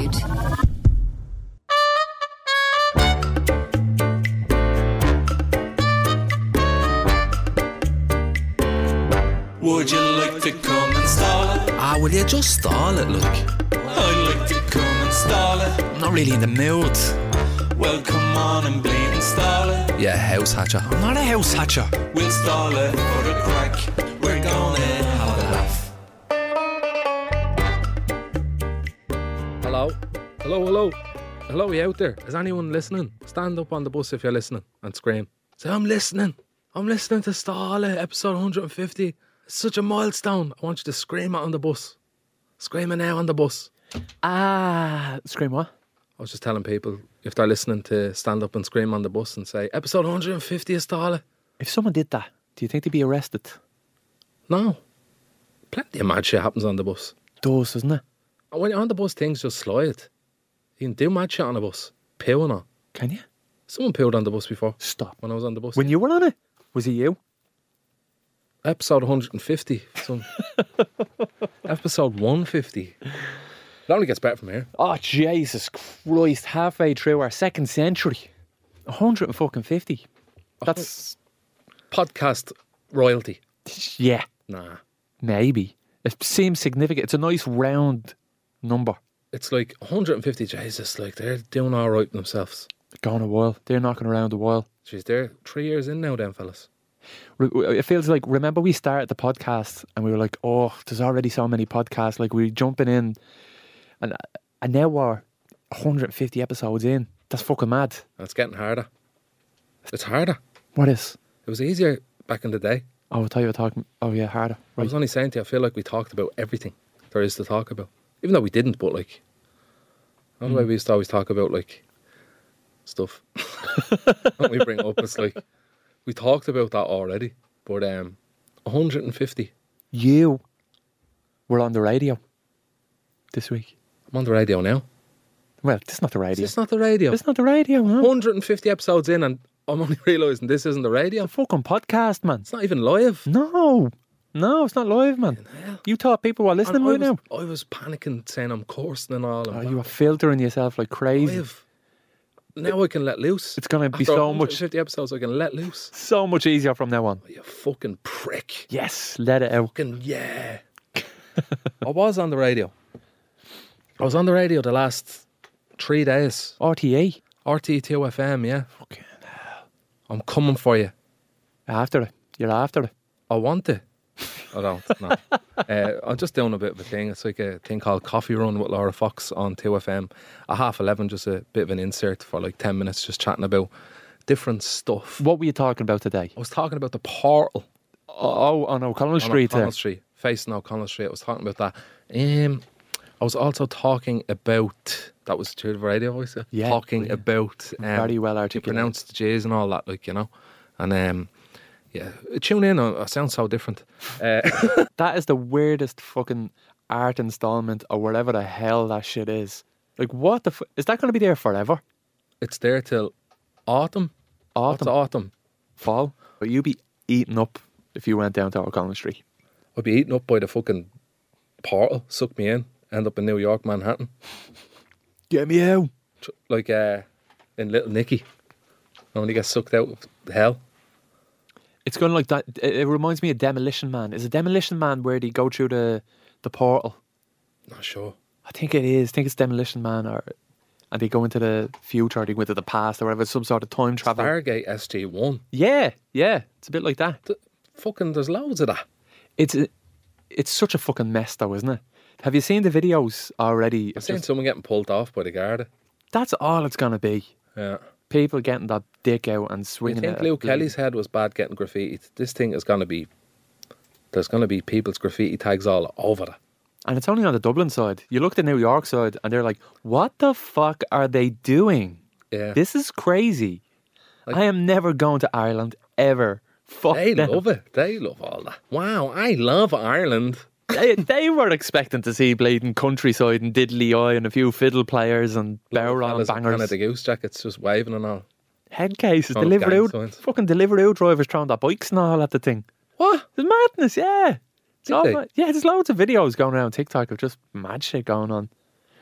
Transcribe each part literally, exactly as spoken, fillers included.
attitude. Would you like to come and stall it? Ah, will you just stall it, look? I'd like to come and stall it. I'm not really in the mood. Well, come on and bleed and stall it. Yeah, house hatcher. I'm not a house hatcher. We'll stall it for the crack. We're gonna have a laugh. Hello? Hello, hello. Hello, you out there? Is anyone listening? Stand up on the bus if you're listening and scream. Say, I'm listening. I'm listening to Stall It, episode one hundred fifty. It's such a milestone. I want you to scream it on the bus. Scream it now on the bus. Ah, scream what? I was just telling people if they're listening to stand up and scream on the bus and say, episode one hundred fifty is Stall It. If someone did that, do you think they'd be arrested? No. Plenty of mad shit happens on the bus. Does, doesn't it? And when you're on the bus, things just slide. You can do mad shit on the bus. Poo and all. Can you? Someone pooed on the bus before. Stop. When I was on the bus. When you were on it? Was it you? Episode one hundred fifty. Some episode one hundred fifty. It only gets better from here. Oh, Jesus Christ. Halfway through our second century. one hundred fucking fifty. That's... Podcast royalty. Yeah. Nah. Maybe. It seems significant. It's a nice round number. It's like one hundred fifty. Jesus, like they're doing all right themselves. Gone a while. They're knocking around a while. Jeez, they're three years in now then, fellas. It feels like, remember we started the podcast and we were like, oh, there's already so many podcasts. Like we were jumping in and, and now we're one hundred fifty episodes in. That's fucking mad. And it's getting harder. It's harder. What is? It was easier back in the day. Oh, I thought you were talking, oh yeah, harder. I Right. was only saying to you, I feel like we talked about everything there is to talk about. Even though we didn't, but like, not the way we used to always talk about like stuff. Don't we bring up, it's like, we talked about that already. But um, one hundred fifty. You were on the radio this week. I'm on the radio now. Well, this is not the radio. It's not the radio. It's not the radio, no. one hundred fifty episodes in and I'm only realising this isn't the radio. It's a fucking podcast, man. It's not even live. No. No, it's not live, man. You thought people were listening And I right was, now? I was panicking saying I'm coursing and all. Oh, And you were filtering yourself like crazy. live. Now I can let loose. It's going to be After so one much, hundred fifty episodes I can let loose. so much easier from now on. Oh, you fucking prick. Yes, let it out. Fucking yeah. I was on the radio. I was on the radio the last three days. R T A. R T two F M, yeah. Fucking hell. I'm coming for you. After it. You're after it. I want to. I don't, no. uh, I'm just doing a bit of a thing. It's like a thing called Coffee Run with Laura Fox on two F M. At half eleven, just a bit of an insert for like ten minutes, just chatting about different stuff. What were you talking about today? I was talking about the portal Oh, on O'Connell on Street O'Connell there. Street, facing O'Connell Street. I was talking about that. Um, I was also talking about, that was the radio voice, yeah? Yeah, talking yeah. about um, Very well you articulated. pronounce the J's and all that, like, you know. And um, yeah, tune in. I I sound so different. Uh, That is the weirdest fucking art installment or whatever the hell that shit is. Like, what the fu- is that going to be there forever? it's there till autumn. What's Autumn, autumn? fall? But you'd be eaten up if you went down to O'Connell Street. I'd be eaten up by the fucking portal. Suck me in. End up in New York, Manhattan. Get me out. Tr- Like uh, in Little Nicky. Only get sucked out of hell. It's going like that. It, it reminds me of Demolition Man. Is it Demolition Man where they go through the the portal? Not sure. I think it is. I think it's Demolition Man, or and they go into the future, or they go into the past, or whatever. It's some sort of time travel. Stargate S G one. Yeah, yeah. It's a bit like that. Th- fucking, there's loads of that. It's a, it's such a fucking mess, though, isn't it? Have you seen the videos already? I've It's seen just- someone getting pulled off by the guard. that's all it's gonna be. Yeah. People getting that dick out and You swinging think it. Luke Kelly's head was bad getting graffitied? This thing is going to be... There's going to be people's graffiti tags all over it. And it's only on the Dublin side. You look at the New York side and they're like, what the fuck are they doing? Yeah. This is crazy. Like- I am never going to Ireland ever. Fuck They them. love it. They love all that. Wow, I love Ireland. they, they were expecting to see bleeding countryside and diddly eye and a few fiddle players and barrel Fellas in bangers. Canada Goose jackets just waving and all. Head cases, Oh, Deliveroo, gang signs. fucking Deliveroo drivers throwing their bikes and all at the thing. What? It's madness, yeah. It's Did all they? mad. Yeah, there's loads of videos going around TikTok of just mad shit going on.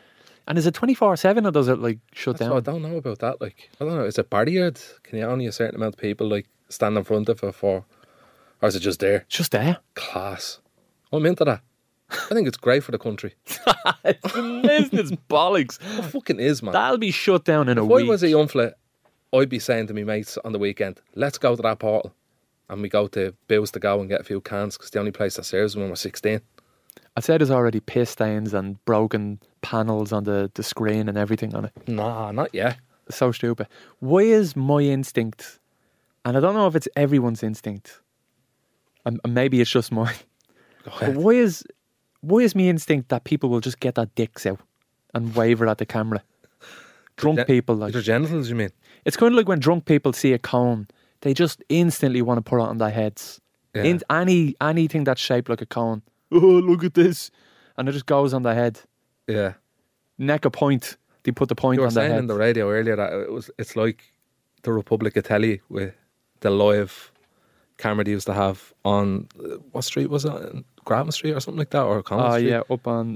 And is it twenty-four seven or does it like shut That's down? what I don't know about that. Like, I don't know. Is it barriered? Can you only a certain amount of people like stand in front of it for, or is it just there? It's just there. Class. I'm into that. I think it's great for the country. It's amazing. It's bollocks. It fucking is, man. That'll be shut down in a if I week. was a young fella, I'd be saying to me mates on the weekend, let's go to that portal. And we go to Bills to Go and get a few cans because the only place that serves them when we're sixteen. I'd say there's already piss stains and broken panels on the, the screen and everything on it. Nah, not yet. So stupid. Why is my instinct, and I don't know if it's everyone's instinct, and and maybe it's just mine, Go but ahead. why is why is me instinct that people will just get their dicks out and wave it at the camera? Drunk Gen- people, like Their genitals, you mean? it's kind of like when drunk people see a cone, they just instantly want to put it on their heads. Yeah. In any anything that's shaped like a cone. Oh, look at this, and it just goes on their head. Yeah. Neck a point. They put the point You were on their saying head. in the radio earlier that it was it's like the Republic of Telly with the live camera they used to have on uh, what street was it? Grafton Street or something like that, or Collins Oh Street. yeah, up on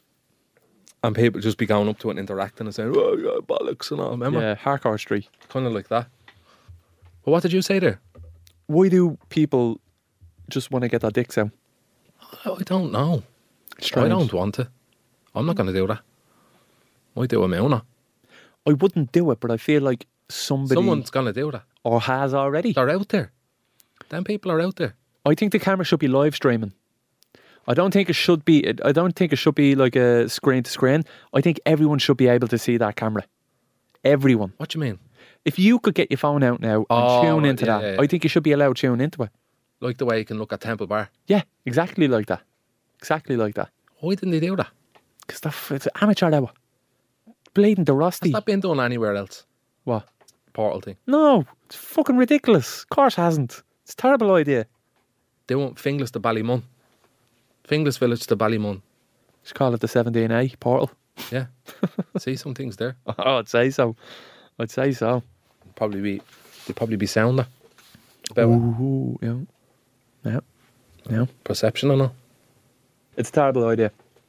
And people just be going up to it and interacting and saying, "Oh, yeah, bollocks and all." Remember, yeah Harcourt Street. kind of like that. But what did you say there? Why do people just want to get their dicks out? I don't know. Strange. I don't want to. I'm not going to do that. I do a Milner. I wouldn't do it, but I feel like somebody Someone's going to do that. or has already. They're out there. Them people are out there. I think the camera should be live streaming. I don't think it should be. I don't think it should be like a screen to screen. I think everyone should be able to see that camera. Everyone. What do you mean? If you could get your phone out now and Oh, tune right, into yeah, that, yeah, yeah. I think you should be allowed to tune into it. Like the way you can look at Temple Bar. Yeah, exactly like that. Exactly like that. Why didn't they do that? Because it's amateur hour. Bleeding the Has rusty. that been done anywhere else? What? Portal thing. No, it's fucking ridiculous. Of course it hasn't. It's a terrible idea. They want Finglas to Ballymun. Finglas Village to Ballymun. Just call it the seventeen A portal. Yeah. See some things there. Oh, I'd say so. I'd say so. Probably be they'd probably be sounder. About Ooh, yeah. Yeah. Yeah. perception and all. It's a terrible idea.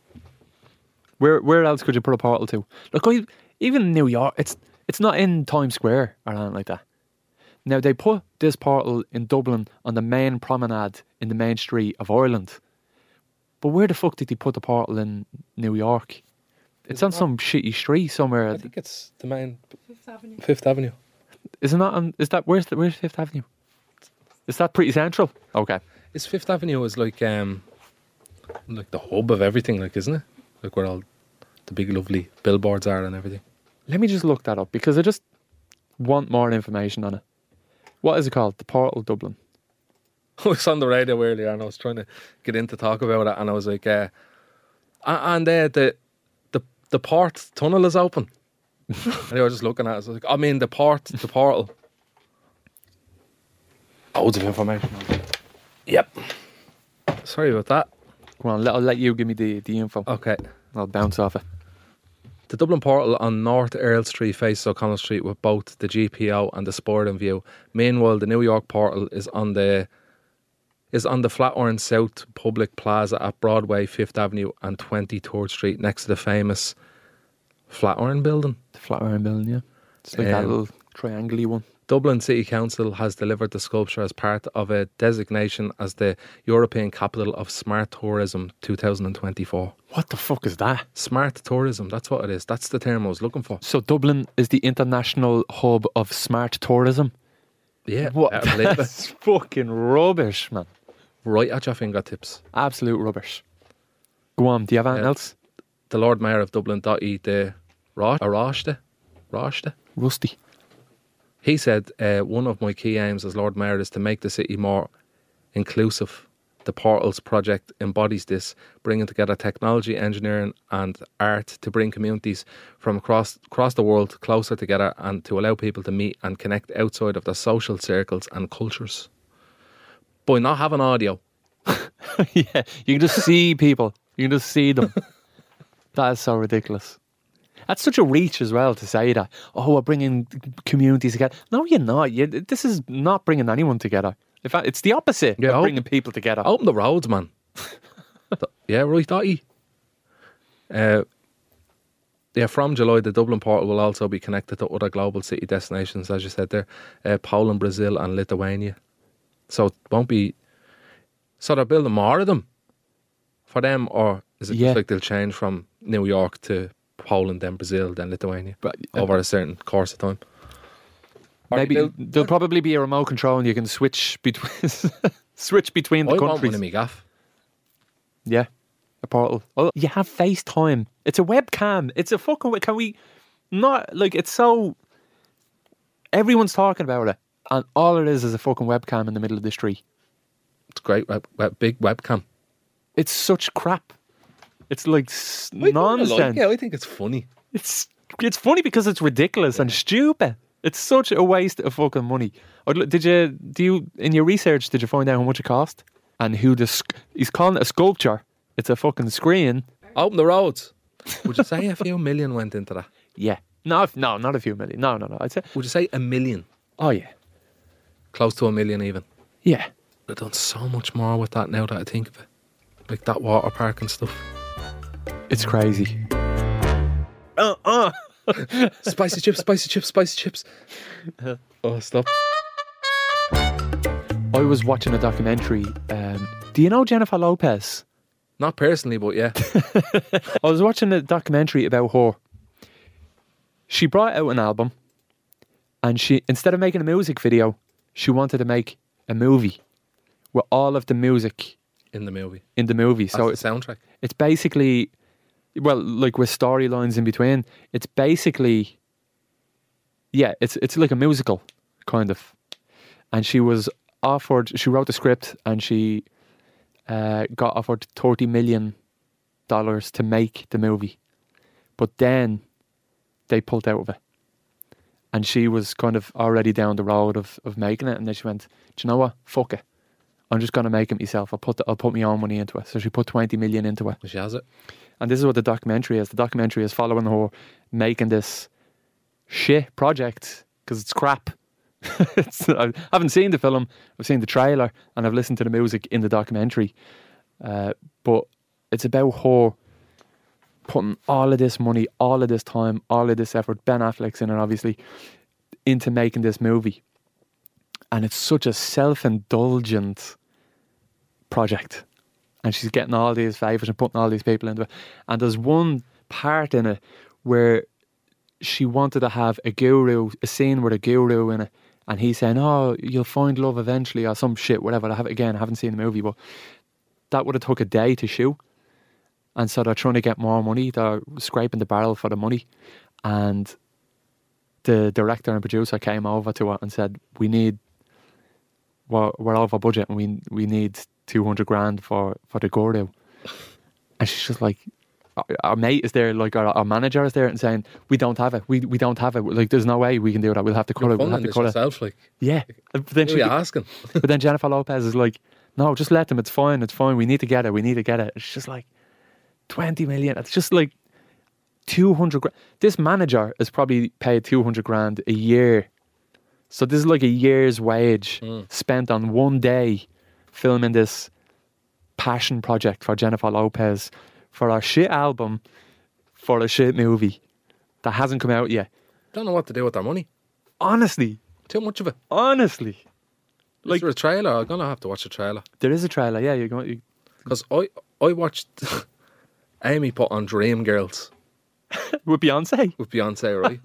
Where where else could you put a portal to? Look, I, even in New York, it's it's not in Times Square or anything like that. Now, they put this portal in Dublin on the main promenade in the main street of Ireland. But where the fuck did they put the portal in New York? It's on some shitty street somewhere. I think it's the main Fifth Avenue. Fifth Avenue. Isn't that on, is that, where's the, where's Fifth Avenue? Is that pretty central? Okay. Is Fifth Avenue is like um like the hub of everything, like isn't it? Like where all the big lovely billboards are and everything. Let me just look that up because I just want more information on it. What is it called? The Portal Dublin. I was on the radio earlier and I was trying to get in to talk about it and I was like, uh, a- and uh, the the the port tunnel is open. And they were just looking at us like, I mean the port, the portal. Loads of information. Yep. Sorry about that. Come on, let, I'll let you give me the, the info. Okay. I'll bounce off it. The Dublin Portal on North Earl Street faces O'Connell Street with both the G P O and the Sport in view. Meanwhile, the New York Portal is on the is on the Flatiron South Public Plaza at Broadway, Fifth Avenue and twenty-third Street next to the famous Flatiron building. The Flatiron Building, yeah. It's like that Um, little triangle one. Dublin City Council has delivered the sculpture as part of a designation as the European Capital of Smart Tourism two thousand twenty-four. What the fuck is that? Smart tourism, that's what it is. That's the term I was looking for. So Dublin is the international hub of smart tourism. Yeah, What? I believe it. That's fucking rubbish, man. Right at your fingertips. Absolute rubbish. Go on, do you have anything Yeah. else? The Lord Mayor of Dublin, Dottie de Roshte, Roshte. Rusty. He said, uh, one of my key aims as Lord Mayor is to make the city more inclusive. The Portals project embodies this, bringing together technology, engineering and art to bring communities from across, across the world closer together and to allow people to meet and connect outside of their social circles and cultures. By not having audio. Yeah, you can just see people. You can just see them. That is so ridiculous. That's such a reach as well to say that. Oh, we're bringing communities together. No, you're not. You, this is not bringing anyone together. In fact, it's the opposite Yeah, of oh. bringing people together. Open the roads, man. Yeah, right, Dottie. Uh, yeah, from July, the Dublin portal will also be connected to other global city destinations, as you said there, uh, Poland, Brazil, and Lithuania. So it won't be. So they're building more of them for them, or is it Yeah. just like they'll change from New York to Poland, then Brazil, then Lithuania, But uh, over a certain course of time? Or maybe they'll- there'll probably be a remote control and you can switch between switch between the I want countries. one in me gaff. Yeah, a portal. Oh, you have FaceTime. It's a webcam. It's a fucking. we- Can we not like? It's so. Everyone's talking about it, and all it is is a fucking webcam in the middle of the street. It's great, web, web, big webcam. It's such crap. It's like s- I kinda nonsense. Like, yeah, I think it's funny. It's it's funny because it's ridiculous and stupid. It's such a waste of fucking money. I'd lo- Did you do you in your research? Did you find out how much it cost and who the sc- he's calling it a sculpture? It's a fucking screen. Open the roads. Would you say a few million went into that? Yeah. No, if- no, not a few million. No, no, no. I'd say. Would you say a million? Oh yeah, Close to a million even. yeah. They've done so much more with that now that I think of it. Like that water park and stuff. It's crazy. Uh, uh. Spicy chips, spicy chips, spicy chips. Oh, stop. I was watching a documentary. Um, do you know Jennifer Lopez? Not personally, but yeah. I was watching a documentary about her. She brought out an album, and she instead of making a music video, she wanted to make a movie with all of the music In the movie. in the movie. That's so the it's soundtrack. it's basically, well, like with storylines in between. It's basically, yeah, it's it's like a musical kind of. And she was offered. She wrote the script, and she uh, got offered thirty million dollars to make the movie, but then they pulled out of it. And she was kind of already down the road of, of making it, and then she went, "Do you know what? Fuck it. I'm just gonna make it myself. I'll put the, I'll put my own money into it." So she put twenty million into it. She has it. And this is what the documentary is. The documentary is following her making this shit project because it's crap. it's, I haven't seen the film. I've seen the trailer and I've listened to the music in the documentary. Uh, but it's about her putting all of this money, all of this time, all of this effort, Ben Affleck's in it obviously, into making this movie. And it's such a self-indulgent project. And she's getting all these favours and putting all these people into it. And there's one part in it where she wanted to have a guru, a scene with a guru in it. And he's saying, "Oh, you'll find love eventually," or some shit, whatever. I have again, I haven't seen the movie, but that would have took a day to shoot. And so they're trying to get more money. They're scraping the barrel for the money. And the director and producer came over to her and said, "We need, we're, we're over budget and we we need two hundred grand for, for the guru." And she's just like, our, our mate is there, like our, our manager is there and saying, "We don't have it. We we don't have it. Like, there's no way we can do that. We'll have to cut it. We'll have Funding to this cut it." yourself, like. Yeah. But then, Who she, are you asking? but then Jennifer Lopez is like, "No, just let them. It's fine. It's fine. We need to get it. We need to get it." It's just like twenty million. It's just like two hundred grand. This manager is probably paid two hundred grand a year. So this is like a year's wage Mm. spent on one day filming this passion project for Jennifer Lopez for a shit album for a shit movie that hasn't come out yet. Don't know what to do with their money. Honestly, Too much of it. honestly. Like, Like- is there a trailer? I'm gonna have to watch a trailer There is a trailer, yeah, you're going you, because I I watched Amy put on Dream Girls with Beyonce. with Beyonce, right?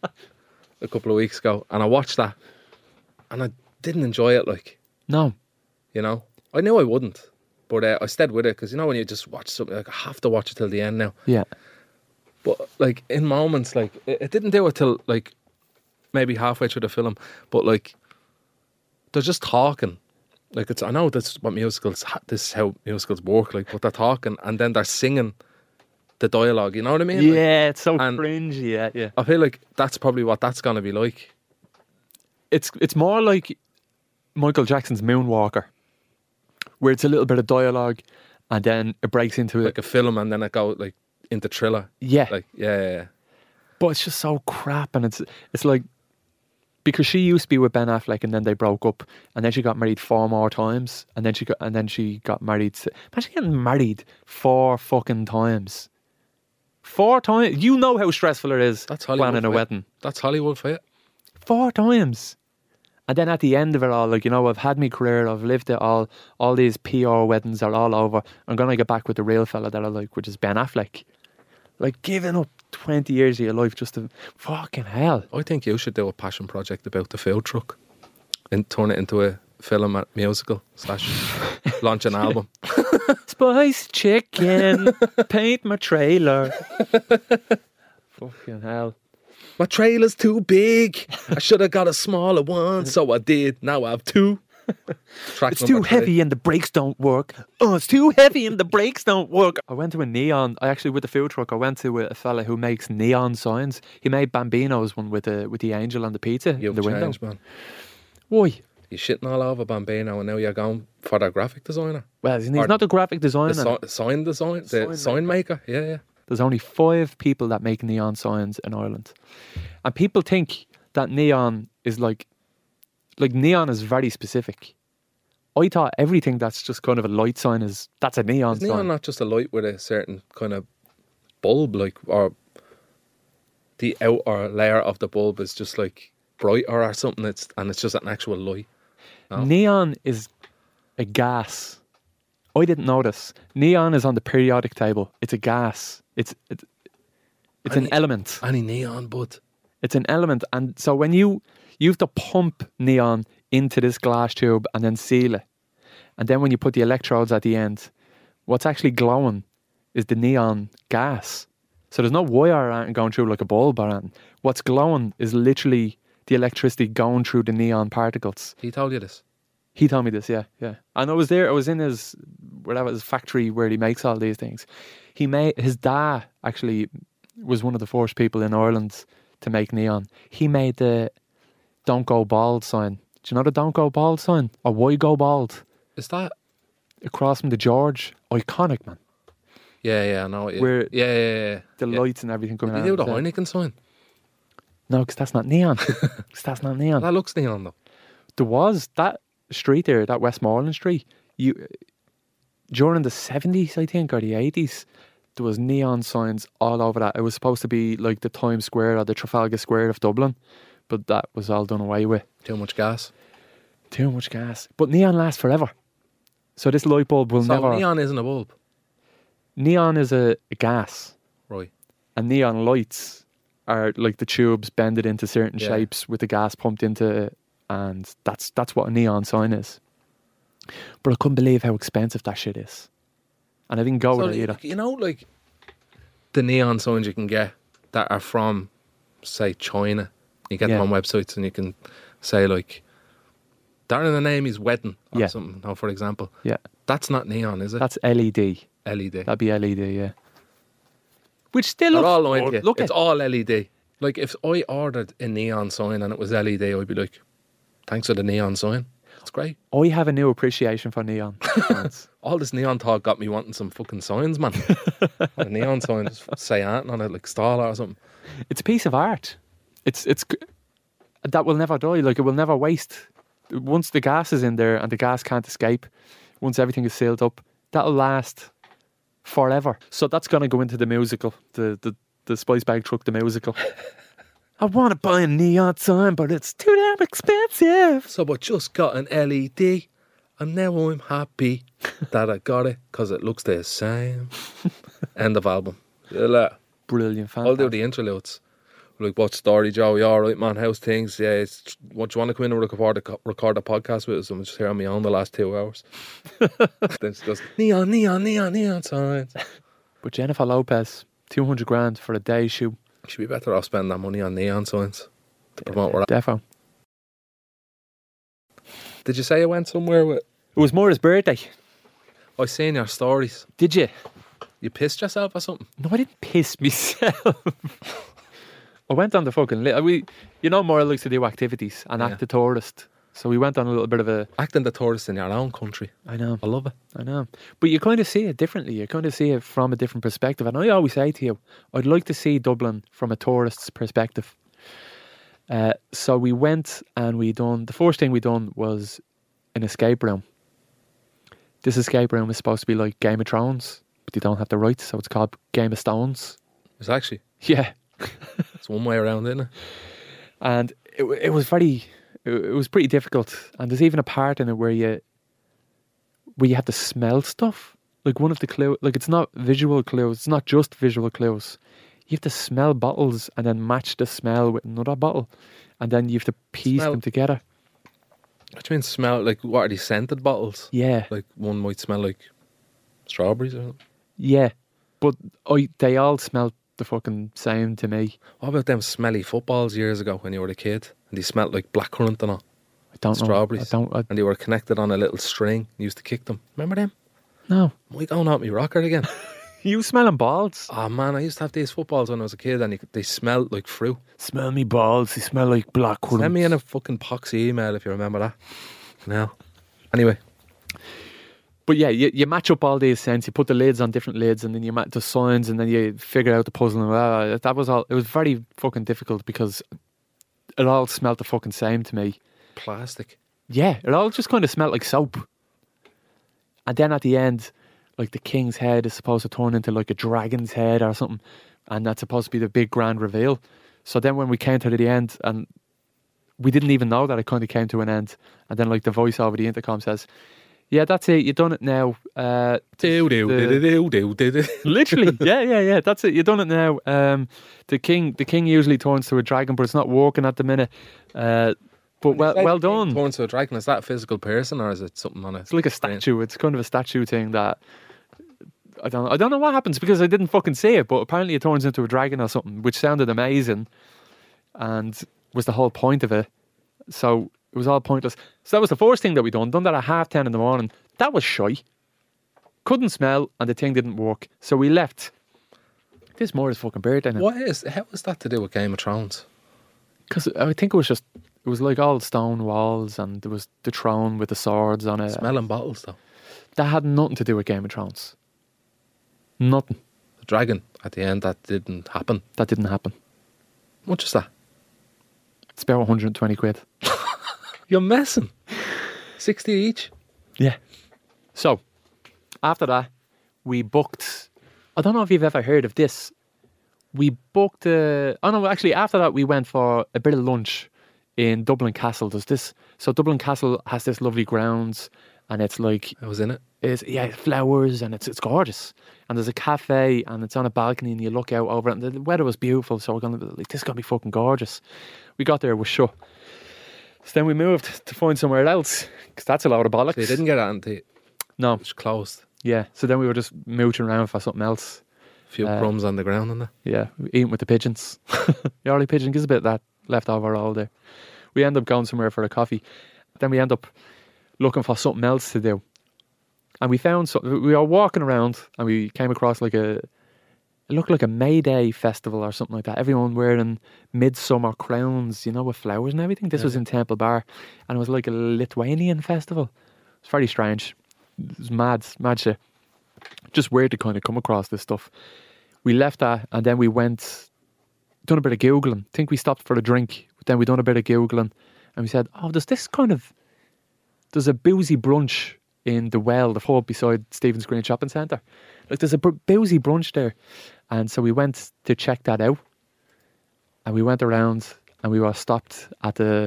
A couple of weeks ago, and I watched that, and I didn't enjoy it. Like, No. you know, I knew I wouldn't, but uh, I stayed with it because you know when you just watch something, like I have to watch it till the end now. Yeah. But like in moments, like it, it didn't do it till like maybe halfway through the film. But like they're just talking. Like it's I know that's what musicals. ha- This is how musicals work. Like, but they're talking and then they're singing the dialogue. You know what I mean? Like, Yeah, it's so and- cringy. Yeah, yeah. I feel like that's probably what that's gonna be like. It's it's more like Michael Jackson's Moonwalker, where it's a little bit of dialogue, and then it breaks into it. Like a film, and then it go like into thriller. Yeah, Like yeah, yeah, yeah. but it's just so crap, and it's it's like because she used to be with Ben Affleck, and then they broke up, and then she got married four more times, and then she got and then she got married. To, imagine getting married four fucking times. Four times. You know how stressful it is That's Hollywood planning a for you. wedding. That's Hollywood for you. Four times. And then at the end of it all, like, you know, I've had my career, I've lived it all, all these P R weddings are all over. I'm going to get back with the real fella that I like, which is Ben Affleck. Like, giving up twenty years of your life just to fucking hell. I think you should do a passion project about the food truck and turn it into a film at musical slash launch an album. Spice chicken, paint my trailer. Fucking hell. My trailer's too big. I should have got a smaller one, so I did. Now I have two. Track It's number too three. heavy and the brakes don't work. Oh, it's too heavy and the brakes don't work. I went to a neon. I actually, with the food truck, I went to a, a fella who makes neon signs. He made Bambino's one with the with the angel on the pizza You've in the window. changed, man. Why? You're shitting all over Bambino, and now you're going for the graphic designer. Well, he's Or not a graphic designer. The si- sign design, the Sign sign maker. Yeah, yeah. There's only five people that make neon signs in Ireland. And people think that neon is like, like neon is very specific. I thought everything that's just kind of a light sign is, that's a neon Is neon sign. not just a light with a certain kind of bulb, like, or the outer layer of the bulb is just like brighter or something, it's, and it's just an actual light? No? Neon is a gas. I didn't know this. Neon is on the periodic table. It's a gas. It's it's, it's an Any- element. Any neon, bud. It's an element. And so when you, you have to pump neon into this glass tube and then seal it. And then when you put the electrodes at the end, what's actually glowing is the neon gas. So there's no wire or anything going through like a bulb or anything. What's glowing is literally the electricity going through the neon particles. He told you this. He told me this, yeah, yeah. And I was there, I was in his, whatever, his factory where he makes all these things. He made, his dad actually was one of the first people in Ireland to make neon. He made the Don't Go Bald sign. Do you know the Don't Go Bald sign? Or Why Go Bald? Is that? Across from the George. Iconic, man. Yeah, yeah, I know. Yeah, Where yeah, yeah, yeah. The yeah. lights and everything coming Did out. you do of the it. Heineken sign? No, because that's not neon. 'Cause that's not neon. That looks neon though. There was that street there, that Westmoreland Street. You during the seventies, I think, or the eighties, there was neon signs all over that. It was supposed to be like the Times Square or the Trafalgar Square of Dublin, but that was all done away with. Too much gas. Too much gas. But neon lasts forever. So this light bulb will So never. neon isn't a bulb, Neon is a, a gas, right? and neon lights are like the tubes bended into certain Yeah. shapes with the gas pumped into it, and that's that's what a neon sign is. But I couldn't believe how expensive that shit is, and I didn't go So with it either. you know, like the neon signs you can get that are from, say, China. You get Yeah. them on websites, and you can say like, "Darren, the name is wedding" or Yeah. something. Now, for example, Yeah, that's not neon, is it? that's L E D. L E D. That'd be L E D, yeah. Which still They're looks all lying to good. you. Look It's at all L E D. Like if I ordered a neon sign and it was L E D, I'd be like, "Thanks for the neon sign. It's great." I have a new appreciation for neon signs. All this neon talk got me wanting some fucking signs, man. A neon sign, just say anything on it, like Starla or something. It's a piece of art. It's it's g- that will never die. Like it will never waste. Once the gas is in there and the gas can't escape, once everything is sealed up, that'll last forever. So that's gonna go into the musical, the the the Spice Bag Truck, the musical. I want to buy a neon sign, but it's too damn expensive. So I just got an L E D, and now I'm happy that I got it because it looks the same. End of album. Yeah, Brilliant, I'll fantastic. do the interludes. Like, what story, Joe? You all right, man? How's things? Yeah, it's, what, do you want to come in and record a, record a podcast with us? I'm just here on my own the last two hours. Then she goes, neon, neon, neon, neon signs. But Jennifer Lopez, two hundred grand for a day shoot. Should be better off spending that money on neon signs to promote her. Defo. Did you say you went somewhere with... It was Maura's birthday. I seen your stories. Did you? You pissed yourself or something? No, I didn't piss myself. I went on the fucking... Li- we, you know, Maura likes to do activities and Yeah. act the tourist. So we went on a little bit of a... Acting the tourist in your own country. I know, I love it. I know. But you kind of see it differently. You kind of see it from a different perspective. And I always say to you, I'd like to see Dublin from a tourist's perspective. Uh, so we went and we done... The first thing we done was an escape room. This escape room is supposed to be like Game of Thrones, but they don't have the rights, so it's called Game of Stones. It's actually, Yeah. it's one way around, isn't it? And it, wa- it was very, it, it was pretty difficult. And there's even a part in it where you, where you have to smell stuff. Like one of the clues, like it's not visual clues, it's not just visual clues. You have to smell bottles and then match the smell with another bottle. And then you have to piece Smell- them together. What do you mean smell? Like, what are these scented bottles? Yeah. Like, one might smell like strawberries or something. Yeah. But I, they all smelled the fucking same to me. What about them smelly footballs years ago when you were a kid? And they smelled like blackcurrant and all. I don't know. Strawberries. I don't, I, And they were connected on a little string. You used to kick them. Remember them? no. Am I going out me rocker again? You smelling balls? Oh man, I used to have these footballs when I was a kid and you, could- they smelled like fruit. Smell me balls. They smell like black currants. Send me in a fucking poxy email if you remember that. No. Anyway, But yeah, you, you match up all these scents. You put the lids on different lids, and then you match the signs, and then you figure out the puzzle. And uh, that was all. It was very fucking difficult because it all smelled the fucking same to me. plastic. Yeah, it all just kind of smelled like soap. And then at the end, like the king's head is supposed to turn into like a dragon's head or something, and that's supposed to be the big grand reveal. So then when we came to the end, and we didn't even know that it kind of came to an end, and then like the voice over the intercom says, "Yeah, that's it. You've done it now." Uh, Do do the- do do do do do. Literally, yeah, yeah, yeah. That's it. You've done it now. Um, the king, the king usually turns to a dragon, but it's not working at the minute. Uh, but well, well done. Torn to a dragon. Is that a physical person or is it something on it? It's like a statue. It's kind of a statue thing that I don't. I don't know what happens because I didn't fucking see it. But apparently, it turns into a dragon or something, which sounded amazing, and was the whole point of it. So it was all pointless. So that was the first thing that we done. Done that at half ten in the morning. That was shy. Couldn't smell, and the thing didn't work. So we left. This more is fucking birthday now. What is? How is that to do with Game of Thrones? Because I think it was just. It was like all stone walls, and there was the throne with the swords on it. Smelling bottles though. That had nothing to do with Game of Thrones. Nothing. The dragon at the end that didn't happen. That didn't happen. How much is that? It's about one hundred twenty quid. You're messing. Sixty each. Yeah. So, after that, we booked. I don't know if you've ever heard of this. We booked. Uh, oh no, actually, after that, we went for a bit of lunch in Dublin Castle. Does this? So Dublin Castle has this lovely grounds, and it's like I was in it. it's yeah flowers, and it's it's gorgeous. And there's a cafe, and it's on a balcony, and you look out over it. And the weather was beautiful, so we're gonna like this is gonna be fucking gorgeous. We got there, it was shut. So then we moved to find somewhere else because that's a lot of bollocks. They didn't get it until No, it's closed. yeah. So then we were just mooching around for something else. A few Uh, crumbs on the ground and that. Yeah, eating with the pigeons. The early pigeon gives a bit of that left over all there. We end up going somewhere for a coffee. Then we end up looking for something else to do. And we found something. We were walking around and we came across like a, it looked like a May Day festival or something like that. Everyone wearing midsummer crowns, you know, with flowers and everything. This was in Temple Bar. And it was like a Lithuanian festival. It's very strange. It was mad, mad shit. Just weird to kind of come across this stuff. We left that and then we went, done a bit of Googling. I think we stopped for a drink. But then we done a bit of Googling and we said, oh, there's this kind of, there's a boozy brunch in the Well, the pub beside Stephen's Green Shopping Centre. Like there's a br- boozy brunch there. And so we went to check that out. And we went around and we were stopped at the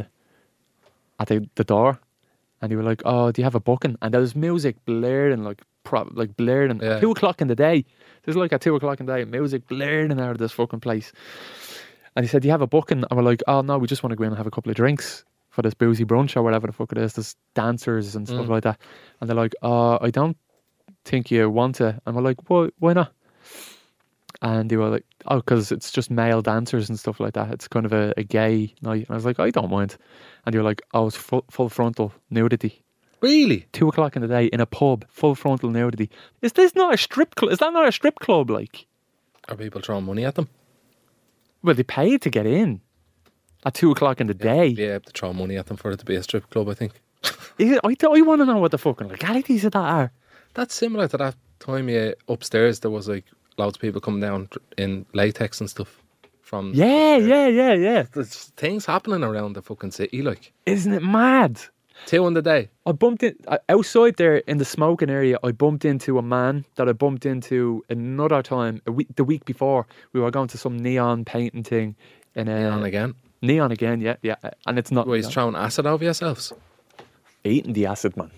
at the, the door. And they were like, oh, do you have a booking? And there was music blaring, like pro- like blaring. Yeah. Two o'clock in the day. There's like at two o'clock in the day, music blaring out of this fucking place. And he said, do you have a booking? And we're like, oh no, we just want to go in and have a couple of drinks for this boozy brunch or whatever the fuck it is. There's dancers and stuff Mm. like that. And they're like, oh, I don't think you want to. And we're like, why, why not? And they were like, oh, because it's just male dancers and stuff like that. It's kind of a, a gay night. And I was like, I don't mind. And they were like, oh, it's full, full frontal nudity. Really? Two o'clock in the day in a pub, full frontal nudity. Is this not a strip club? Is that not a strip club? Like, Are people throwing money at them? well, they paid to get in at two o'clock in the day. Yeah, to throw money at them for it to be a strip club, I think. Is it, I, I want to know what the fucking legalities of that are. That's similar to that time yeah, upstairs there was like loads of people coming down in latex and stuff from Yeah, yeah, yeah, yeah. There's things happening around the fucking city like Isn't it mad? Two on the day. I bumped in I- outside there in the smoking area. I bumped into a man that I bumped into another time a week, the week before. We were going to some neon painting thing in a On again. neon again, yeah, yeah. And it's not Where he's throwing acid over yourselves. eating the acid, man.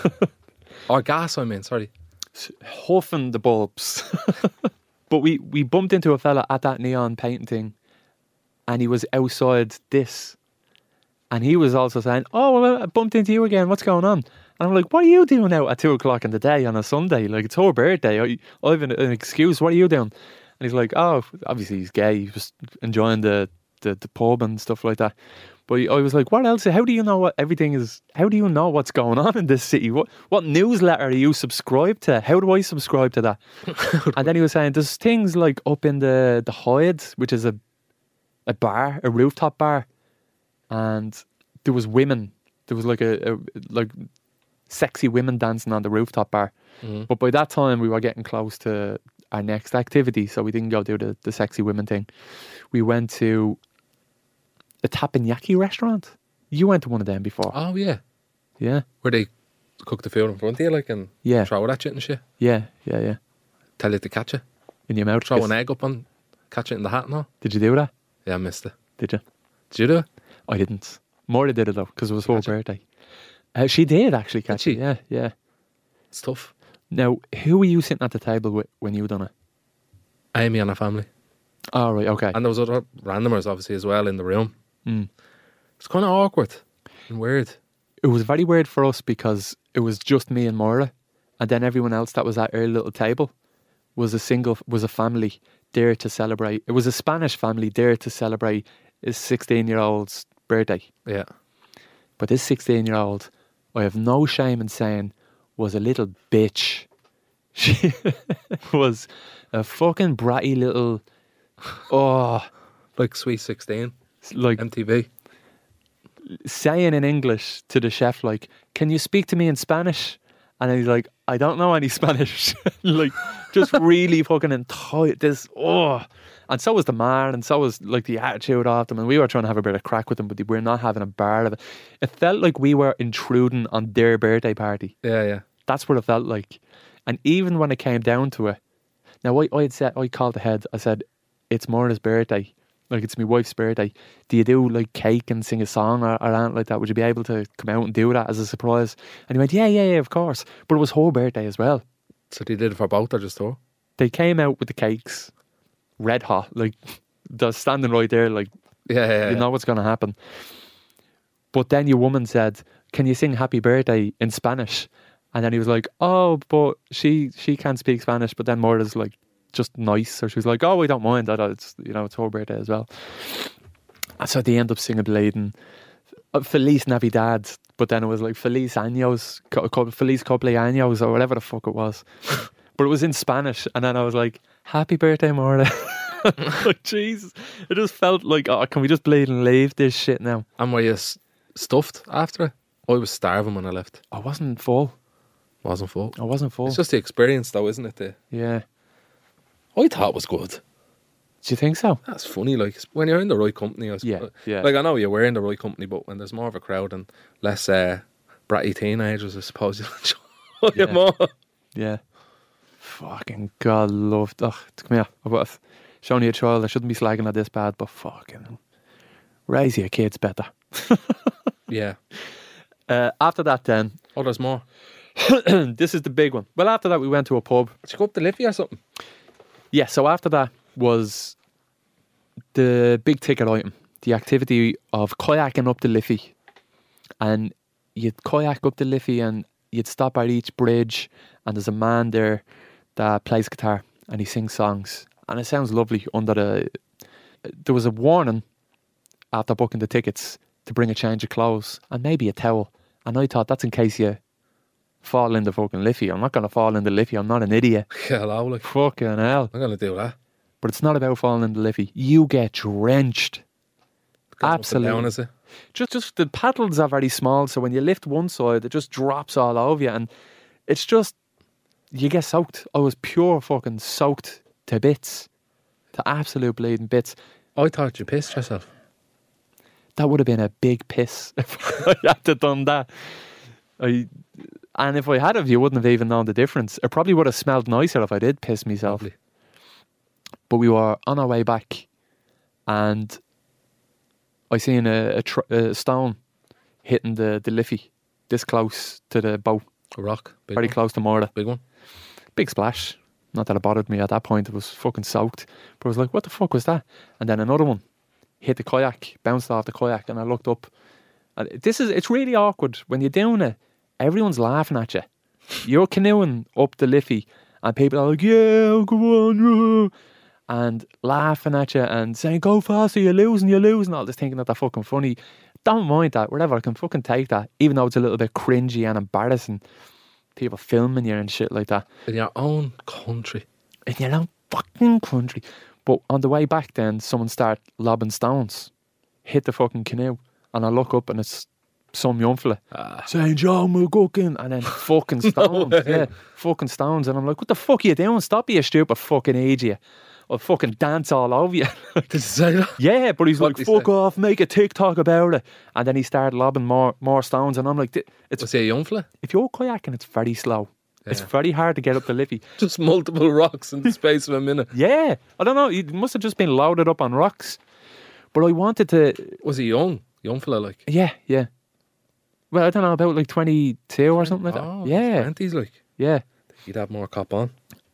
Or gas, I mean, sorry. Huffing the bulbs. But we we bumped into a fella at that neon painting thing, and he was outside this. And he was also saying, oh, well, I bumped into you again. What's going on? And I'm like, what are you doing out at two o'clock in the day on a Sunday? Like, it's her birthday. I, I have an, an excuse. What are you doing? And he's like, oh, obviously he's gay. He's just enjoying the, the, the pub and stuff like that. But I was like, what else? How do you know what everything is? How do you know what's going on in this city? What what newsletter are you subscribed to? How do I subscribe to that? And then he was saying, there's things like up in the, the Hyde, which is a a bar, a rooftop bar. And there was women. There was like a, a like sexy women dancing on the rooftop bar. Mm. But by that time, we were getting close to our next activity, so we didn't go do the, the sexy women thing. We went to a teppanyaki restaurant. You went to one of them before, Oh, yeah. yeah, Where they cook the food in front of you, like, and yeah, throw it at you and shit. yeah, yeah, yeah. Tell you to catch it. In your mouth. Throw Chris. an egg up and catch it in the hat and all. Did you do that? Yeah, I missed it. Did you? Did you do it? I didn't. Maura did it though, because it was her Catch it? birthday. Uh, she did actually catch she? it. Yeah, yeah. It's tough. Now, who were you sitting at the table with when you done it? Amy and her family. Oh, right, okay. And there was other randomers, obviously, as well in the room. Mm. It's kind of awkward and weird. It was very weird for us because it was just me and Maura, and then everyone else that was at our little table was a single, was a family there to celebrate. It was a Spanish family there to celebrate his sixteen-year-old's birthday. Yeah. But this sixteen-year-old, I have no shame in saying, was a little bitch. She was a fucking bratty little, oh, Like Sweet sixteen, like M T V. saying in English to the chef, like, can you speak to me in Spanish? And he's like, I don't know any Spanish. Like, just really fucking entitled. This, oh. And so was the man, and so was, like, the attitude of them. And we were trying to have a bit of crack with them, but we were not having a bar of it. It felt like we were intruding on their birthday party. Yeah, yeah. That's what it felt like. And even when it came down to it, now I, I had said, I called ahead, I said, it's Maura's birthday. Like, it's my wife's birthday. Do you do, like, cake and sing a song or, or anything like that? Would you be able to come out and do that as a surprise? And he went, yeah, yeah, yeah, of course. But it was her birthday as well. So they did it for both or just her? They came out with the cakes, red hot. Like, they're standing right there, like, Yeah, yeah, yeah. you know what's going to happen. But then your woman said, can you sing happy birthday in Spanish? And then he was like, oh, but she she can't speak Spanish. But then Maura's like, just nice. Or she was like, oh, I don't mind that. It's, you know, it's her birthday as well. And so they end up singing Bladen, uh, Feliz Navidad. But then it was like Feliz Años, co- co- Feliz Cumpleaños, or whatever the fuck it was. But it was in Spanish. And then I was like, happy birthday, Maura. Like, Jesus. It just felt like, oh, can we just Bladen leave this shit now? And were you s- stuffed after it? I was starving when I left. I wasn't full. Wasn't full. I wasn't full. It's just the experience, though, isn't it? The, Yeah. I thought it was good. Do you think so? That's funny. Like, when you're in the right company, I suppose. Yeah, yeah. Like, I know you're in the right company, but when there's more of a crowd and less uh, bratty teenagers, I suppose you'll enjoy Yeah. it more. Yeah. Fucking God loved. Ugh, come here. I've shown you a child. I shouldn't be slagging at this bad, but fucking raise your kids better. Yeah. Uh, after that, then, Oh, there's more. this is the big one. Well, after that, we went to a pub. Did you go up to Liffey or something? Yeah, so after that was the big ticket item, the activity of kayaking up the Liffey. And you'd kayak up the Liffey and you'd stop at each bridge and there's a man there that plays guitar and he sings songs. And it sounds lovely under the... There was a warning after booking the tickets to bring a change of clothes and maybe a towel. And I thought, that's in case you fall in the fucking Liffey. I'm not going to fall in the Liffey. I'm not an idiot. Hello, like, Fucking hell. I'm going to do that. But it's not about falling in the Liffey. You get drenched. Goes up and Absolutely. Down, is it? Just, just the paddles are very small, so when you lift one side, it just drops all over you, and it's just you get soaked. I was pure fucking soaked to bits, to absolute bleeding bits. I thought you pissed yourself. that would have been a big piss if I had to done that. I, and if I had have, you wouldn't have even known the difference. It probably would have smelled nicer if I did piss myself. Lovely. But we were on our way back, and I seen a, a, tr- a stone hitting the, the Liffey this close to the boat, A rock. Big very one. close to Morla. Big one. Big splash. Not that it bothered me at that point. It was fucking soaked. But I was like, what the fuck was that? And then another one hit the kayak, bounced off the kayak, and I looked up. And this is, it's really awkward. When you're doing it, everyone's laughing at you. You're canoeing up the Liffey, and people are like, yeah, go on, yeah, and laughing at you and saying, go faster, you're losing, you're losing, all this, thinking that they're fucking funny. Don't mind that, whatever, I can fucking take that, even though it's a little bit cringy and embarrassing. People filming you and shit like that. In your own country. In your own fucking country. But on the way back then, someone started lobbing stones, hit the fucking canoe, and I look up and it's some young fella Ah. saying, John McGuckin, and then fucking stones. way. Yeah, fucking stones. And I'm like, what the fuck are you doing? Stop being stupid fucking idiot. I'll fucking dance all over you. Did you say that? Yeah, but he's What'd like, he fuck say? off, make a TikTok about it. And then he started lobbing more more stones, and I'm like, "Th- it's Was he a young fella? if you're kayaking, it's very slow. It's Yeah. very hard to get up the Liffey. Just multiple rocks in the space of a minute. Yeah, I don't know. He must have just been loaded up on rocks. But I wanted to, Was he young? Young fella, like? yeah, yeah. Well, I don't know, about like twenty-two or something like that. Oh, Yeah, twenties, like. yeah. He'd have more cop on.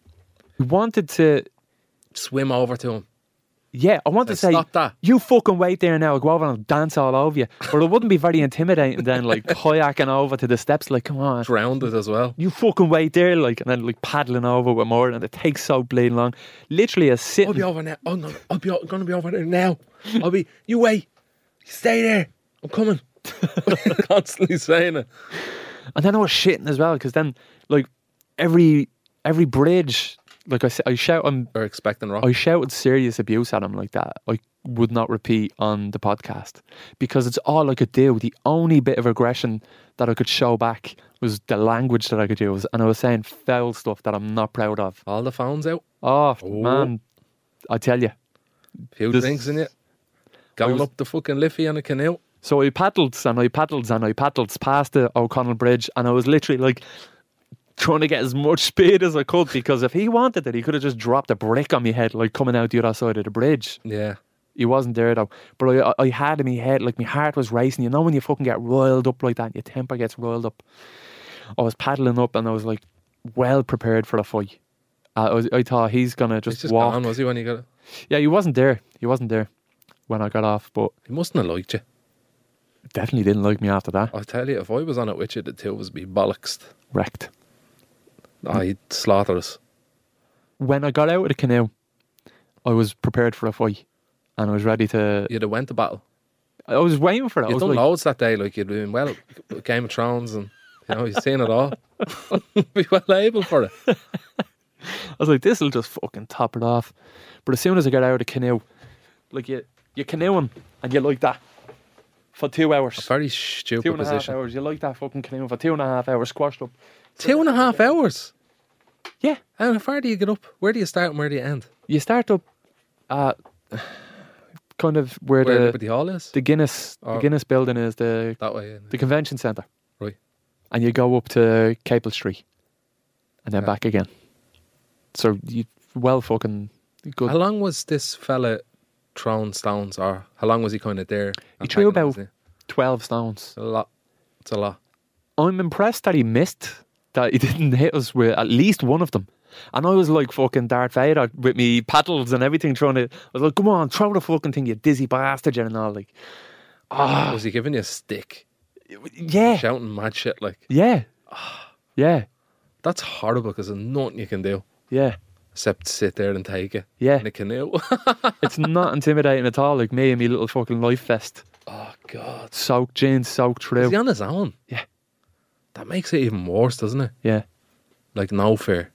We wanted to, Swim over to him. yeah, I wanted to Say, say, "Stop that." you fucking wait there now, I'll go over and dance all over you. But it wouldn't be very intimidating then, like kayaking over to the steps, like, come on. Drowned it as well. You fucking wait there, like, and then like paddling over with more, and it takes so bleeding long. Literally a I'll sitting. be over now. Oh no, I'll be going to be over there now. I'll be. You wait. Stay there. I'm coming. Constantly saying it. And then I was shitting as well, because then, like, every every bridge, like I, s- I shout, I'm, We're expecting rock. I shouted serious abuse at him like that. I would not repeat on the podcast, because it's all I could do. The only bit of aggression that I could show back was the language that I could use, and I was saying foul stuff that I'm not proud of. All the phones out. Oh, Oh. man, I tell you. Few This- drinks in it. Going was- up the fucking Liffey on a canoe. So I paddled and I paddled and I paddled past the O'Connell Bridge, and I was literally like trying to get as much speed as I could, because if he wanted it, he could have just dropped a brick on my head, like coming out the other side of the bridge. Yeah. He wasn't there though. But I, I had in my head, like my heart was racing. You know when you fucking get riled up like that, your temper gets riled up. I was paddling up and I was like well prepared for a fight. Uh, I, was, I thought he's gonna He's just, just walk. gone, was he, when he got it? Yeah, he wasn't there. He wasn't there when I got off, but He mustn't have liked you. definitely didn't like me after that. I'll tell you, if I was on it with you, the two of us would be bollocksed. Wrecked. Oh, he'd slaughter us. When I got out of the canoe, I was prepared for a fight, and I was ready to. You'd have went to battle. I was waiting for it. I You'd was done like, loads that day, like you'd been well, Game of Thrones, and you know, you've seen it all. Be well able for it. I was like, this will just fucking top it off. But as soon as I got out of the canoe, like you, you're canoeing and you like that for two hours, Very stupid two and a half position. hours. You like that fucking canoe for two and a half hours, squashed up. Two and a half hours. Yeah, How far do you get up? Where do you start and where do you end? you start up, uh, kind of where, Where the Liberty Hall is? the Guinness Oh. the Guinness building is, the That way. the convention centre. Right. And you go up to Capel Street and then Yeah. back again. So you well fucking good. How long was this fella throwing stones, or how long was he kind of there? and threw taking them, about- wasn't twelve stones. he? A lot. It's a lot. I'm impressed that he missed, that he didn't hit us with at least one of them. And I was like fucking Darth Vader with me paddles and everything, trying to. I was like, come on, throw the fucking thing, you dizzy bastard, and all. Like, ah, Was he giving you a stick? yeah, Shouting mad shit like, yeah, yeah, that's horrible because there's nothing you can do yeah, except sit there and take it yeah. in a canoe. It's not intimidating at all. Like me and my little fucking life vest, Oh, God. soaked jeans, soaked Is through. he on his own? Yeah. That makes it even worse, doesn't it? Yeah. Like, no fear.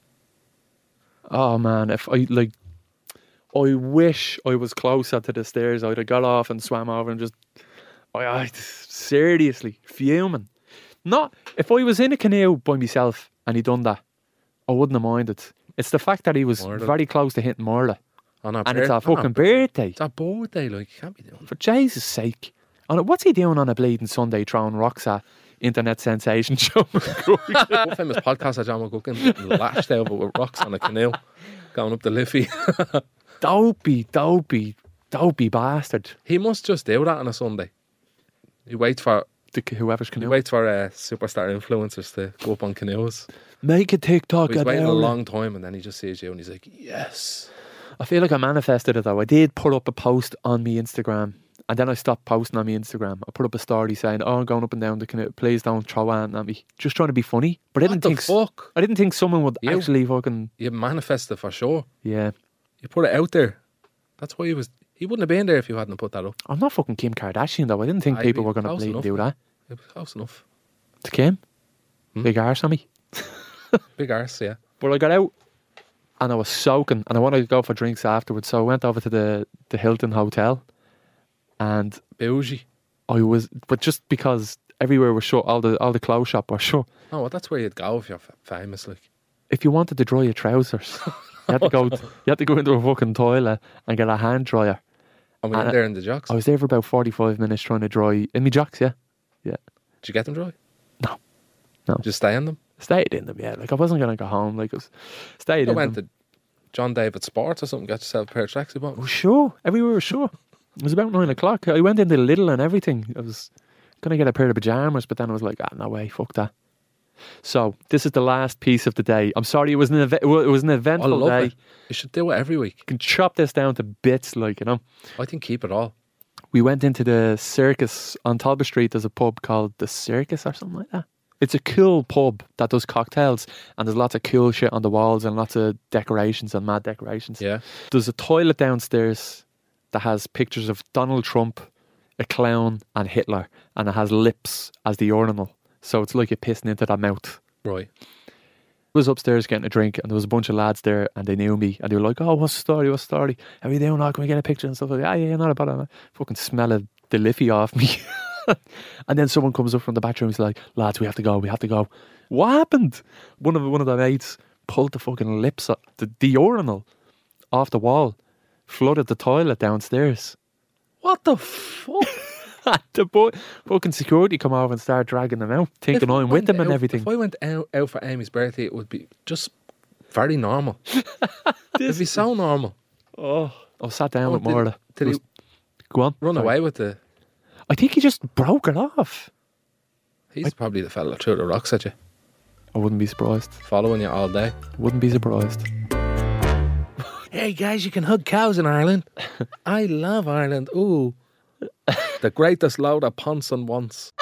Oh man, if I like, I wish I was closer to the stairs. I'd have got off and swam over and just. I, I seriously fuming. Not if I was in a canoe by myself and he done that, I wouldn't have minded. It's the fact that he was Murder. very close to hitting Morla, On a and it's birth- a fucking on birthday. It's a birthday, like, you can't be doing For Jesus' sake, On a, what's he doing on a bleeding Sunday throwing rocks at internet sensation Joe McGuckin? One famous podcast of John McGuckin lashed over with rocks on a canoe going up the Liffey. Dopey, dopey, dopey bastard. He must just do that on a Sunday. He waits for The, whoever's he canoe. waits for uh, superstar influencers to go up on canoes. Make a TikTok. He's about waiting a it. long time, and then he just sees you, and he's like, "Yes." I feel like I manifested it though. I did put up a post on my Instagram, and then I stopped posting on my Instagram. I put up a story saying, "Oh, I'm going up and down the canoe. Please don't throw anything at me." Just trying to be funny, but I What didn't the think. s- fuck? I didn't think someone would You- actually fucking. You manifested for sure. Yeah, You put it out there. That's why he was. He wouldn't have been there if you hadn't put that up. I'm not fucking Kim Kardashian though. I didn't think Aye, people we- were going to close bleed and enough, do that. It was close enough. To Kim, Hmm? big arse on me. Big arse, yeah. But I got out and I was soaking, and I wanted to go for drinks afterwards. So I went over to the the Hilton Hotel, and Bougie. I was, but just because everywhere was shut, all the all the clothes shop were shut. Oh, well, that's where you'd go if you're f- famous. Like, If you wanted to dry your trousers, you had to go. You had to go into a fucking toilet and get a hand dryer. I'm in And- there in the jocks. I was there for about forty-five minutes trying to dry in my jocks. Yeah, yeah. Did you get them dry? No. No. Just stay in them. Stayed in them. Yeah, like I wasn't gonna go home. Like I was stayed I in went them. to John David Sports or something. Got yourself a pair of tracksuit Oh, bottoms. sure. Everywhere was sure. It was about nine o'clock. I went into Lidl and everything. I was gonna get a pair of pajamas, but then I was like, ah, no way, fuck that. So this is the last piece of the day. I'm sorry, it was an event. It was an I eventful love day. it. You should do it every week. You can chop this down to bits, like you know. I think keep it all. We went into the Circus on Talbot Street. There's a pub called the Circus or something like that. It's a cool pub that does cocktails, and there's lots of cool shit on the walls and lots of decorations and mad decorations. Yeah. There's a toilet downstairs that has pictures of Donald Trump, a clown, and Hitler, and it has lips as the urinal. So it's like you're pissing into that mouth. Right. I was upstairs getting a drink, and there was a bunch of lads there, and they knew me, and they were like, "Oh, what's the story? What's the story? How are you doing? Oh, can we get a picture and stuff like that?" Yeah, yeah, not about it. Fucking smell of the liffey off me. And then someone comes up from the bathroom. He's like, "Lads, we have to go. We have to go." What happened? One of one of the mates pulled the fucking lips, o- the, the urinal, off the wall, flooded the toilet downstairs. What the fuck? The boy, fucking security come over and start dragging them out, thinking If I I'm with went them and out- everything. If I went out, out for Amy's birthday, it would be just very normal. It'd be so normal. Oh, I was sat down Oh, with did- Marla. did It was- Go on. Run Sorry. away with the. I think he just broke it off. He's probably the fella that threw the rocks at you, I wouldn't be surprised. following you all day. Wouldn't be surprised. Hey guys, you can hug cows in Ireland. I love Ireland. Ooh, the greatest load of Ponson once.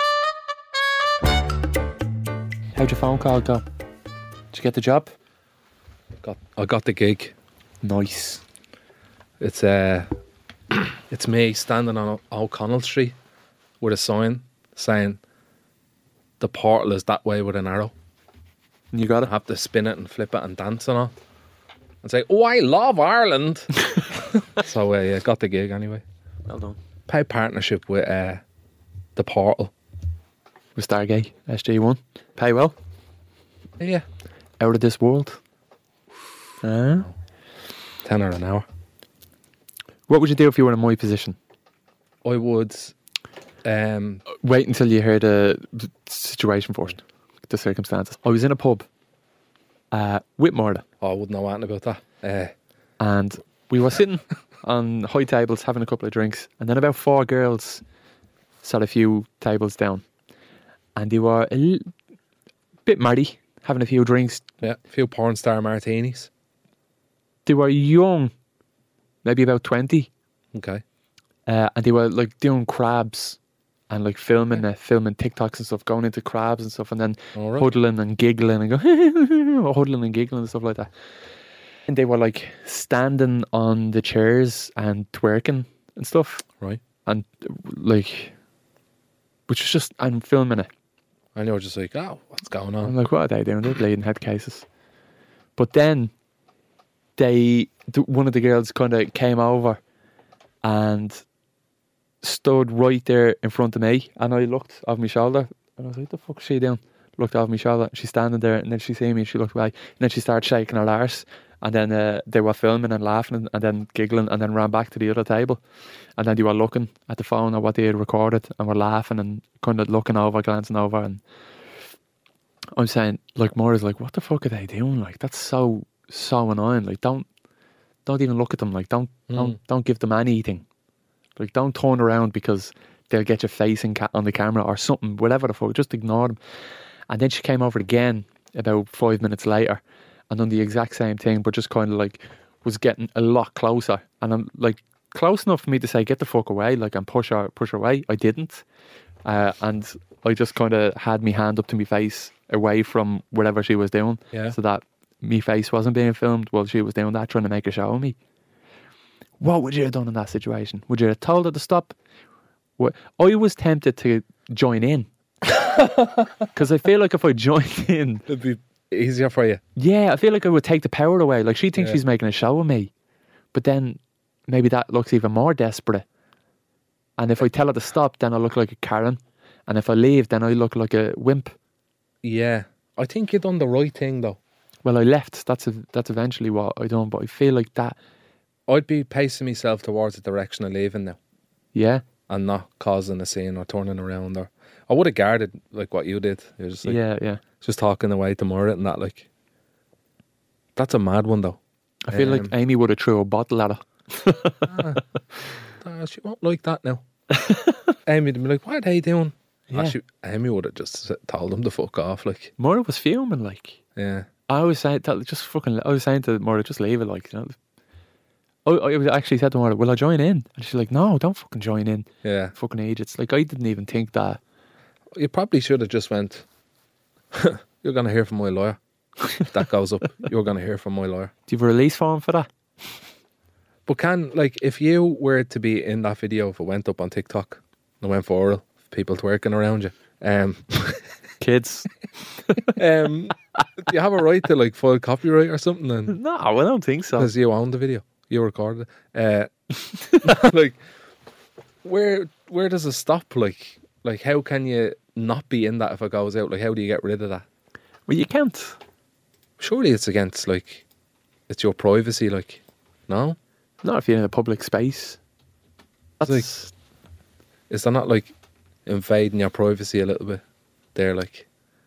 How'd your phone call go? Did you get the job? Got I got the gig. Nice. It's uh, it's me standing on O- O'Connell Street with a sign saying, "The portal is that way with an arrow." You got I it? have to spin it and flip it and dance and all, and say, "Oh, I love Ireland." So uh, yeah, got the gig anyway. Well done. Pay partnership with uh, the portal. With Stargate, S G one. Pay well. Yeah, Out of this world. Uh, tenner an hour. what would you do if you were in my position? I would. Um, Wait until you hear the, the situation first. The circumstances. I was in a pub uh, with Marla, oh, I wouldn't know anything about that. Uh, and we were sitting on high tables having a couple of drinks, and then about four girls sat a few tables down, and they were a l- bit mardy, having a few drinks. yeah, a few porn star martinis. They were young, maybe about twenty, Okay. uh, and they were like doing crabs and like filming uh, filming TikToks and stuff, going into crabs and stuff, and then All right. huddling and giggling and go or huddling and giggling and stuff like that. And they were like standing on the chairs and twerking and stuff, Right. and like, which was just, I'm filming it. And you were just like, oh, what's going I'm on? like, what are they doing? They're bleeding head cases. But then they, th- one of the girls kind of came over and stood right there in front of me, and I looked over my shoulder and I was like, what the fuck is she doing? looked over my shoulder. She's standing there, and then she see me, and she looked away, and then she started shaking her arse. And then uh, they were filming and laughing and then giggling, and then ran back to the other table. And then they were looking at the phone or what they had recorded, and were laughing and kind of looking over, glancing over. And I'm saying, like, Maura's like, what the fuck are they doing? Like, that's so so annoying. Like, don't don't even look at them. Like, don't Mm. don't don't give them anything. Like, don't turn around because they'll get your face in ca- on the camera or something. Whatever the fuck, just ignore them. And then she came over again about five minutes later, and done the exact same thing, but just kind of like was getting a lot closer. And I'm like, close enough for me to say, get the fuck away, like, and push her, push her away. I didn't. Uh, and I just kind of had my hand up to my face away from whatever she was doing. Yeah. So that my face wasn't being filmed while she was doing that, trying to make a show of me. What would you have done in that situation? Would you have told her to stop? What? I was tempted to join in. Because I feel like if I joined in, It'd be easier for you. yeah, I feel like I would take the power away. Like, she thinks Yeah. she's making a show of me, but then maybe that looks even more desperate. And if I tell her to stop, then I look like a Karen. And if I leave, then I look like a wimp. Yeah. I think you done the right thing, though. Well, I left. That's a, that's eventually what I done. But I feel like that, I'd be pacing myself towards the direction of leaving now, yeah, and not causing a scene or turning around. Or I would have guarded, like what you did. You're just like, yeah, yeah. just talking away to Maura and that, like. That's a mad one, though. I feel like Um, Amy would have threw a bottle at her. Ah, she won't like that now. Amy would be like, what are they doing? Yeah. Actually, Amy would have just told them to fuck off, like. Maura was fuming, like. Yeah. I was saying, that, just fucking, I was saying to Maura, just leave it, like, you know. I, I was actually said to Maura, will I join in? And she's like, no, don't fucking join in. Yeah. Fucking idiots. Like, I didn't even think that. You probably should have just went, you're going to hear from my lawyer. If that goes up, you're going to hear from my lawyer. Do you have a release form for that? But can, like, if you were to be in that video, if it went up on TikTok and it went viral, people twerking around you, um, Kids? um, do you have a right to, like, file copyright or something? And No, I don't think so. because you own the video, you recorded it. Uh, like, where where does it stop? Like, like how can you not be in that if it goes out? Like, how do you get rid of that? Well, you can't. Surely it's against, like, it's your privacy. Like, no, Not if you're in a public space. That's like- is that not like invading your privacy a little bit? There, like,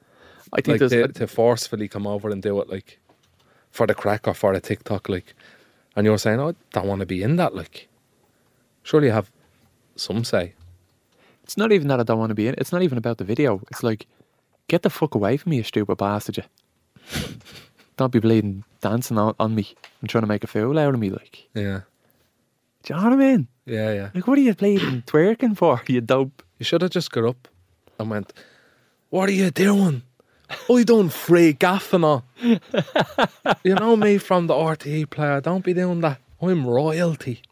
I think like there's. to, to forcefully come over and do it, like, for the crack or for a TikTok, like, and you're saying, oh, I don't want to be in that, like. Surely you have some say. It's not even that I don't want to be in. It's not even about the video. It's like, get the fuck away from me, you stupid bastard. You. Don't be bleeding dancing on, on me and trying to make a fool out of me. Like, Yeah, do you know what I mean? yeah, yeah. Like, what are you bleeding twerking for? You dope. You should have just got up and went, what are you doing? I done free gaff and all. You know me from the R T E player. Don't be doing that. I'm royalty.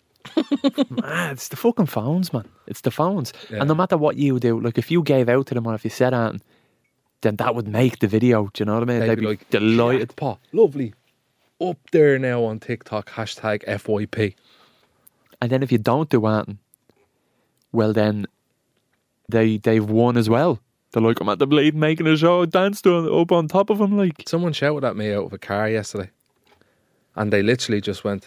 Man, it's the fucking phones, man. It's the phones. Yeah. And no matter what you do, like, if you gave out to them or if you said anything, then that would make the video. Do you know what I mean? They'd be like, delighted. Pot, lovely. Up there now on TikTok, hashtag F Y P. And then if you don't do anything, well, then they they've won as well. They're like, I'm at the blade making a show, danced on, up on top of him, like. Someone shouted at me out of a car yesterday, and they literally just went,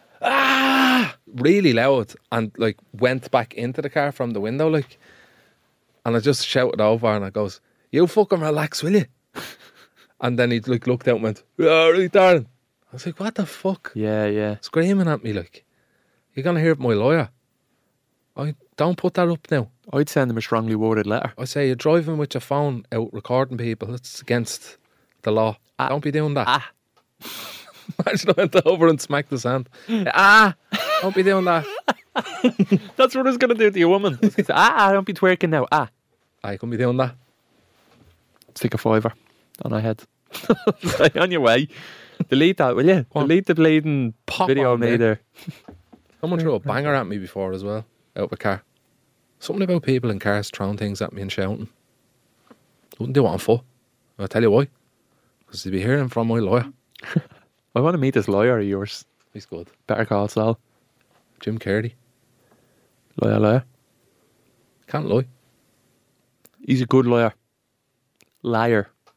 ah, really loud, and like went back into the car from the window, like. And I just shouted over, and I goes, you fucking relax, will you? And then he like looked out and went, all right, darling. I was like, what the fuck? Yeah, yeah. Screaming at me, like, you're gonna hear my lawyer. I don't put that up now. I'd send them a strongly worded letter. I say, you're driving with your phone out recording people. It's against the law. Ah. Don't be doing that. Ah. Imagine I went over and smacked his hand. Ah, don't be doing that. That's what I was going to do to your woman. I was gonna say, ah, don't be twerking now. Ah. I couldn't be doing that. Stick a fiver on her head. Say, on your way. Delete that, will you? Go on. Delete the bleeding Pop video on of me there. there. Someone threw a banger at me before as well, out of a car. Something about people in cars throwing things at me and shouting. Wouldn't do it on foot. I'll tell you why. Because you'll be hearing from my lawyer. I want to meet this lawyer of yours. He's good. Better Call Saul. Jim Carrey. Lawyer, lawyer. Can't lie. He's a good lawyer. Liar.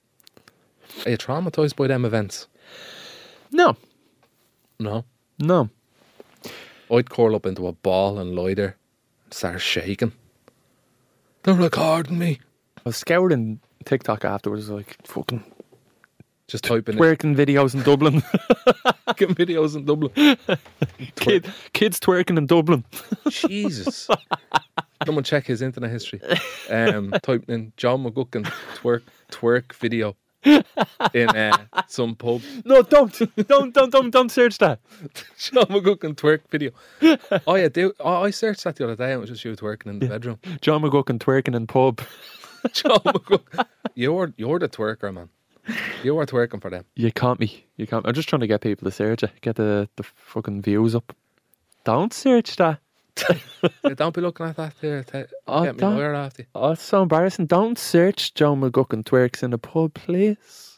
Are you traumatised by them events? No, No. no. I'd curl up into a ball and lie there and start shaking. They're recording me. I was scouring TikTok afterwards, like fucking Just typing twerking videos in Dublin. Getting videos in Dublin. Kid, kids twerking in Dublin. Jesus. Someone check his internet history. Um, typing in John McGuckin twerk twerk video in uh, some pub. No, don't, don't, don't, don't, don't search that. John McGuckin twerk video. Oh yeah, do, oh, I searched that the other day and it was just you twerking in the bedroom. John McGuckin twerking in pub. John McGuckin. You're, you're the twerker, man. You are twerking for them. You can't me. You can't. I'm just trying to get people to search it. Get the, the fucking views up. Don't search that. Yeah, don't be looking at that there. T- Oh, get me don't- lawyer after you. Oh, it's so embarrassing. Don't search John McGuckin twerks in a pub, please.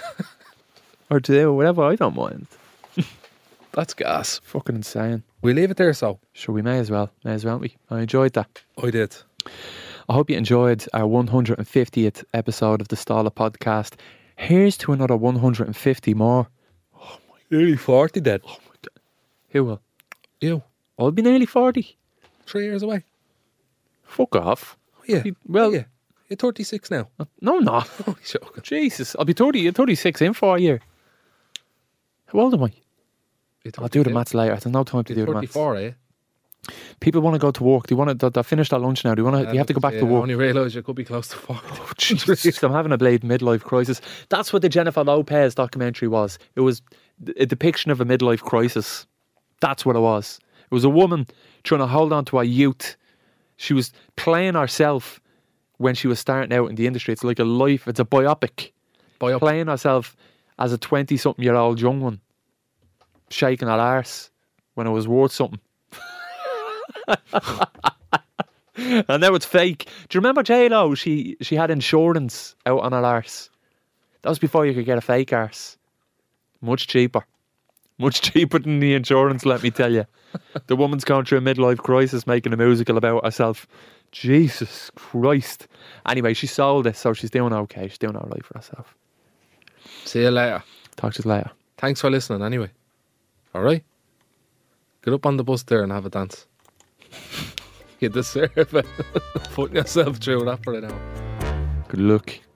Or do whatever. I don't mind. That's gas. Fucking insane. We leave it there, so. Sure, we may as well. May as well, we. I enjoyed that. I did. I hope you enjoyed our one hundred fiftieth episode of the Stala podcast. Here's to another one hundred fifty more. Nearly forty dead. Who will? You. I'll be nearly forty. Three years away. Fuck off. Oh, yeah. Well- Oh, yeah. You're thirty-six now. No, I'm not. Only joking. Jesus. I'll be thirty, thirty-six in for a year. How old am I? You're I'll do the thirty-two. maths later. There's no time to You're do the maths. thirty-four, eh? People want to go to work. They want to. They're finished at lunch now. They want to. They have to go back Yeah, to I work. only realised you could be close to forty. Oh, Jesus, I'm having a blade midlife crisis. That's what the Jennifer Lopez documentary was. It was a depiction of a midlife crisis. That's what it was. It was a woman trying to hold on to her youth. She was playing herself when she was starting out in the industry. It's like a life. It's a biopic. Biopic. Playing herself as a twenty-something-year-old young one, shaking her arse when it was worth something. And now it's fake. Do you remember J-Lo? She she had insurance out on her arse. That was before you could get a fake arse. Much cheaper. Much cheaper than the insurance, let me tell you. The woman's going through a midlife crisis making a musical about herself. Jesus Christ. Anyway, she sold it, so she's doing okay. She's doing all right for herself. See you later. Talk to you later. Thanks for listening anyway. All right? Get up on the bus there and have a dance. You deserve it. Putting yourself through that for an hour. Good luck.